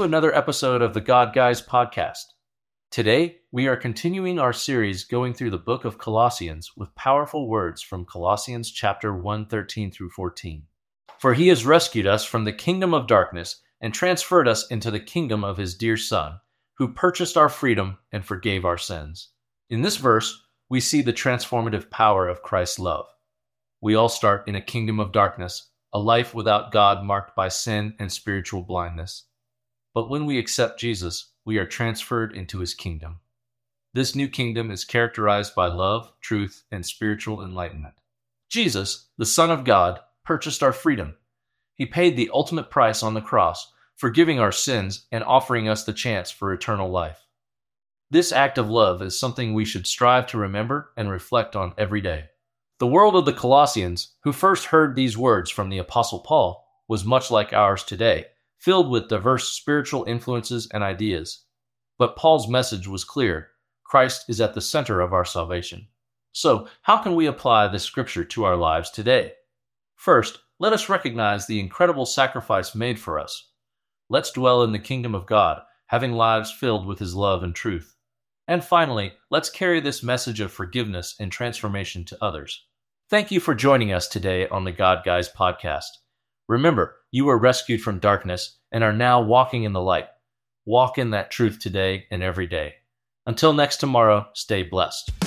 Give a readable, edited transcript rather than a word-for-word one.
another episode of the God Guys podcast. Today, we are continuing our series going through the book of Colossians with powerful words from Colossians chapter 1:13 through 14. For he has rescued us from the kingdom of darkness and transferred us into the kingdom of his dear Son, who purchased our freedom and forgave our sins. In this verse, we see the transformative power of Christ's love. We all start in a kingdom of darkness, a life without God marked by sin and spiritual blindness. But when we accept Jesus, we are transferred into his kingdom. This new kingdom is characterized by love, truth, and spiritual enlightenment. Jesus, the Son of God, purchased our freedom. He paid the ultimate price on the cross, forgiving our sins and offering us the chance for eternal life. This act of love is something we should strive to remember and reflect on every day. The world of the Colossians, who first heard these words from the Apostle Paul, was much like ours today, filled with diverse spiritual influences and ideas. But Paul's message was clear: Christ is at the center of our salvation. So, how can we apply this scripture to our lives today? First, let us recognize the incredible sacrifice made for us. Let's dwell in the kingdom of God, having lives filled with his love and truth. And finally, let's carry this message of forgiveness and transformation to others. Thank you for joining us today on the God Guys podcast. Remember, you were rescued from darkness and are now walking in the light. Walk in that truth today and every day. Until next tomorrow, stay blessed.